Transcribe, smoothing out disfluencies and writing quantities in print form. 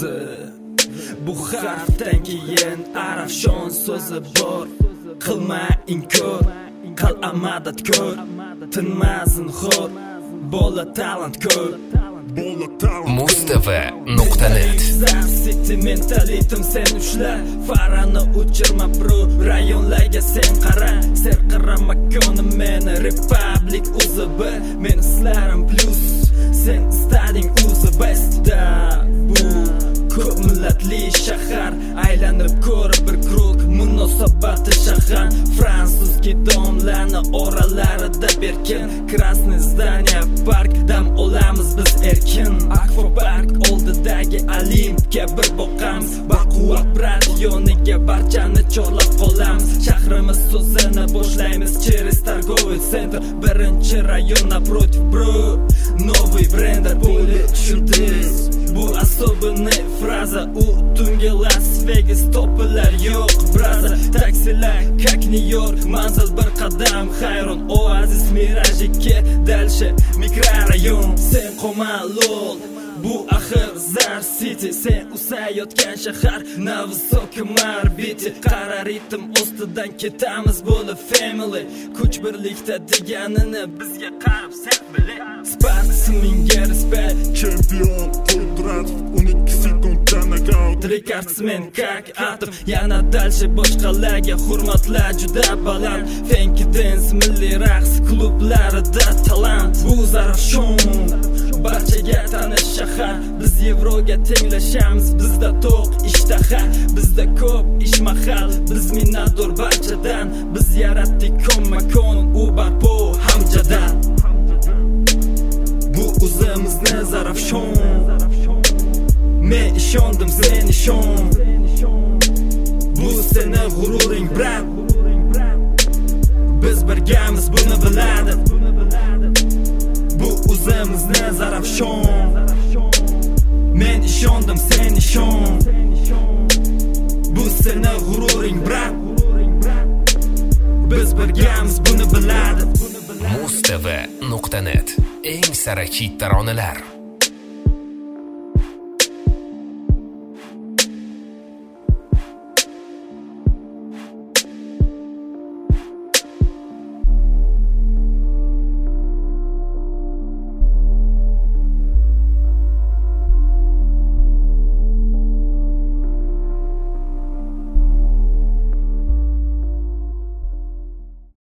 Bu harfdan keyin Arafshon so'zi bor. Qilma inkor, qal'a madadkor, tinmasin xor, bola talant ko'r. Mustafa.net Sentimentalitim sen ushla, farani uchirma bro, rayonlarga sen qara. Serqira makonim meni Republic UZB, men islarim plus, sen istading UZB'da. Bu ko'p millatli shahar, aylanib ko'r bir krug, munosabati shahar. Fransuzki domlarni oralarida berkin, Krasnoy zdaniya park, dam olamiz biz erkin. Akvapark oldidagi Olimpga bir boqamiz, baquvvat brat yoniga barchani chorlab qolamiz. Shahrimiz so'zini boshlaymiz через торговый центр, birinchi rayon naprotiv bro. Новый брендер bo'lib tushirdiz. Bu особенный fraza, u tungi Las Vegas topilar yo'q braza. Taksilar как Нью-Йорк, manzil bir qadam hayron. Oasis Miraj'ga dalshi mikrorayon. Sen qoma lol, bu axir Zar City, sen usayotgan shahar, Navsoki Marbiti. Qara ritm ostidan ketamiz bo'lib family, kuch birlikda deganini bizga qarab sen bile. Sportsmenga respect, Чемпион Qudratov 12 sekundda knockout. Rekordsmen как atom, yana dalshi boshqalarga hurmatlar juda baland. Funky dance milliy raqs klublarida talant. Bu Zarafshon barchaga tanish shahar, biz Yevroga tenglashamiz, bizda to'q ishtaha, bizda ko'p ish mahal, biz minnatdor barchadan, biz yaratdik makon u barpo hamjadan. Bu o'zimizni Zarafshon, men ishondim sen ishon, bu seni g'ururing brat, biz birgamiz buni biladi. Bu o'zimizni Zarafshon, men ishondim sen ishon, bu seni g'ururing brat, biz birgamiz buni biladi. Mustafa.net eng sara hit taronalar.